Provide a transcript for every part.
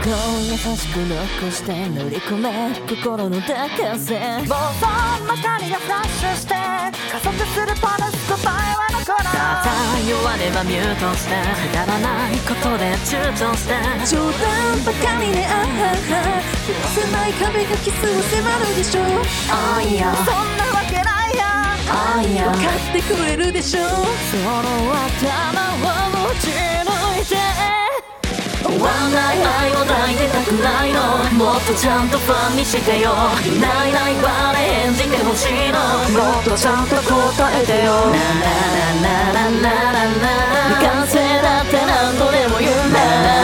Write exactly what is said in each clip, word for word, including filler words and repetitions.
こう優しく残して乗り込める心の高さ。 もうそんな光がフラッシュして加速するパラスと前は残らただ弱音はミュートしてくだらないことで躊躇して冗談ばかりであはは狭い壁がキスを迫るでしょう。 あいやそんなわけないやあいや分かってくれるでしょう。 その頭を打ち抜いて終わんない愛を抱いてたくないの。もっとちゃんとファンにしてよ。いないいないバレ演じてほしいの。 もっとちゃんと答えてよ。 ならならならなら未完成だって何度でも言うな。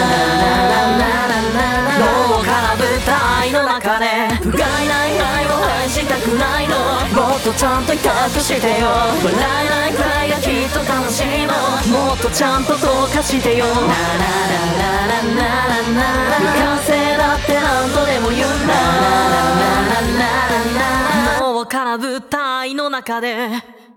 もう空舞台の中で不甲斐ない愛を愛したくないの。もっとちゃんと痛くしてよ。笑えないくらいがきっと楽しいの。もっとちゃんと溶かしてよ。ならならならなら未完成だって何度でも言うな。もう空舞台の中で